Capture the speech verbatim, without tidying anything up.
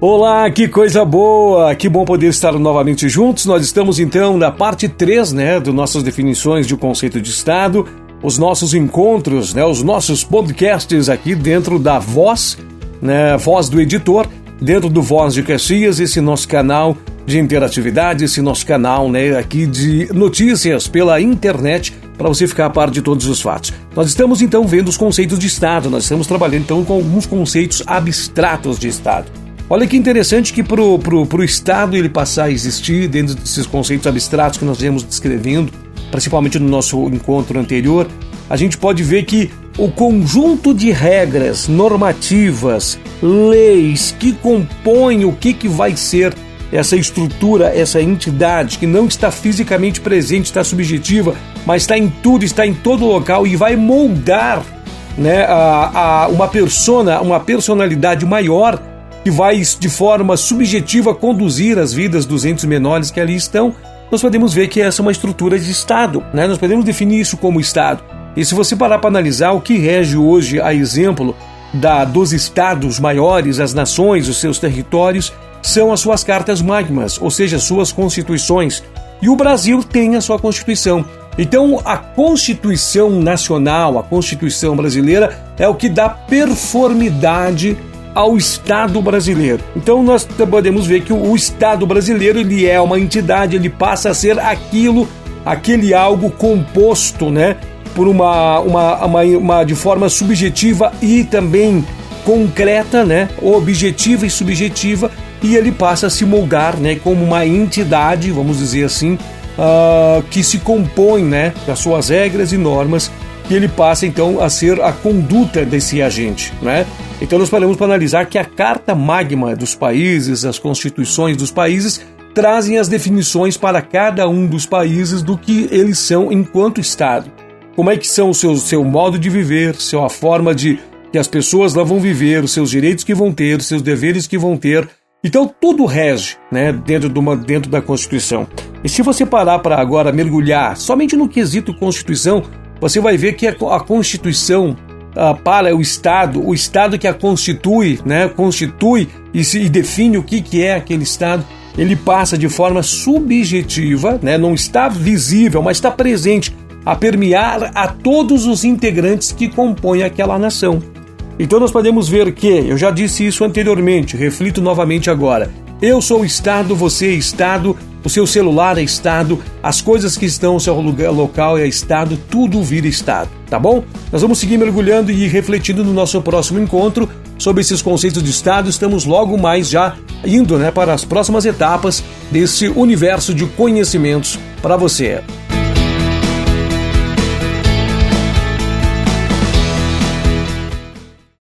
Olá, que coisa boa, que bom poder estar novamente juntos. Nós estamos então na parte três, né, das nossas definições de conceito de Estado, os nossos encontros, né, os nossos podcasts aqui dentro da Voz, né, Voz do Editor, dentro do Voz de Caxias, esse nosso canal de interatividade, esse nosso canal, né, aqui de notícias pela internet, para você ficar a par de todos os fatos. Nós estamos então vendo os conceitos de Estado, nós estamos trabalhando então com alguns conceitos abstratos de Estado. Olha que interessante que para o Estado ele passar a existir dentro desses conceitos abstratos que nós viemos descrevendo, principalmente no nosso encontro anterior, a gente pode ver que o conjunto de regras, normativas, leis que compõem o que, que vai ser essa estrutura, essa entidade que não está fisicamente presente, está subjetiva, mas está em tudo, está em todo local e vai moldar, né, a, a uma persona, uma personalidade maior que vai de forma subjetiva conduzir as vidas dos entes menores que ali estão. Nós podemos ver que essa é uma estrutura de Estado, né? Nós podemos definir isso como Estado. E se você parar para analisar o que rege hoje, a exemplo da, dos Estados maiores, as nações, os seus territórios, são as suas cartas magmas, ou seja, suas constituições. E o Brasil tem a sua Constituição. Então, a Constituição Nacional, a Constituição Brasileira, é o que dá performidade ao Estado brasileiro. Então nós podemos ver que o Estado brasileiro ele é uma entidade, ele passa a ser aquilo, aquele algo composto, né, por uma, uma, uma, uma de forma subjetiva e também concreta, né, objetiva e subjetiva, e ele passa a se moldar, né, como uma entidade, vamos dizer assim, uh, que se compõe, né, das suas regras e normas, que ele passa então a ser a conduta desse agente, né? Então nós paramos para analisar que a Carta Magma dos países, as constituições dos países, trazem as definições para cada um dos países do que eles são enquanto Estado. Como é que são o seu, seu modo de viver, a forma de que as pessoas lá vão viver, os seus direitos que vão ter, os seus deveres que vão ter. Então tudo rege, né, dentro, de uma, dentro da Constituição. E se você parar para agora mergulhar somente no quesito Constituição, você vai ver que a, a Constituição Uh, para o Estado, o Estado que a constitui, né, constitui e, se, e define o que, que é aquele Estado, ele passa de forma subjetiva, né, não está visível, mas está presente, a permear a todos os integrantes que compõem aquela nação. Então nós podemos ver que, eu já disse isso anteriormente, reflito novamente agora, eu sou Estado, você é Estado, o seu celular é Estado, as coisas que estão no seu lugar local é Estado, tudo vira Estado, tá bom? Nós vamos seguir mergulhando e refletindo no nosso próximo encontro sobre esses conceitos de Estado. Estamos logo mais já indo, né, para as próximas etapas desse universo de conhecimentos para você.